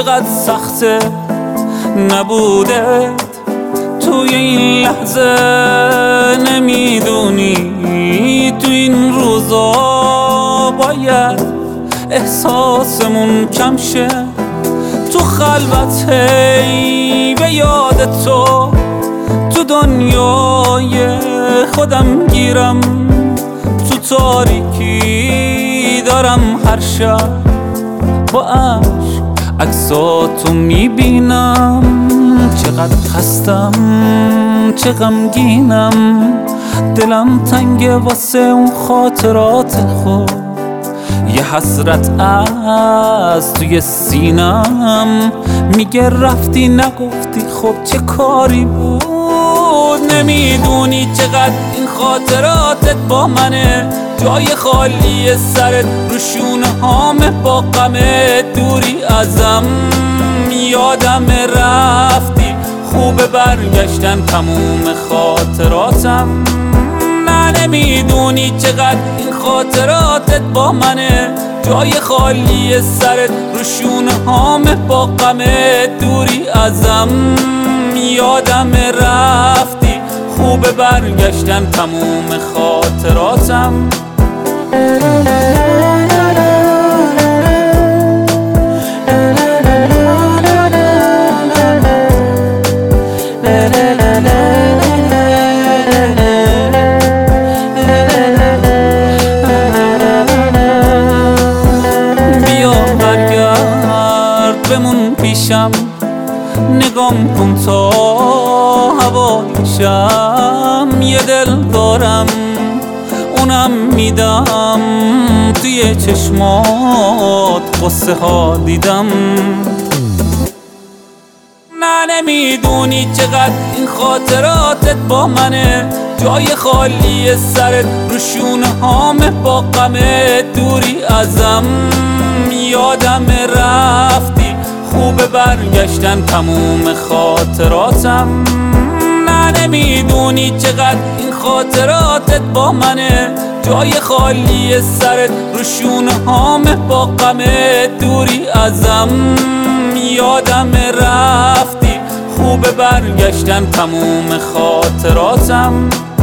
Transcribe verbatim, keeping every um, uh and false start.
چقدر سخته نبوده توی این لحظه. نمیدونی تو این روزا باید احساسمون کم شه. تو خلوت هی به یاد تو تو دنیای خودم گیرم. تو تاریکی دارم هر شب با عشق عکساتو میبینم. چقدر خستم چه غمگینم، دلم تنگه واسه اون خاطرات خود. یه حسرت از توی سینم میگه رفتی نگفتی خب چه کاری بود. نمیدونی چقدر این خاطراتت با منه، جای خالی سرت رو شونه هامه با غمه. دوری ازم یادم رفتی، خوبه برگشتن تموم خاطراتم. نه نمیدونی چقدر این خاطراتت با منه، جای خالی سرت رو شونه هامه با غمه. دوری ازم یادم رفتی، خوبه برگشتن تموم خاطراتم. بمون پیشم نگام کن تا هوایشم. یه دل دارم اونم میدم، توی چشمات قصه ها دیدم. نه نمیدونی چقدر این خاطراتت با منه، جای خالی سرت رو شونه هامه با غمه. دوری ازم یادم رفتی، خوبه برگشتن تموم خاطراتم. نه نمیدونی چقدر این خاطراتت با منه، جای خالی سرت رو شونه هامه با غمه. دوری ازم یادم رفتی، خوبه برگشتن تموم خاطراتم.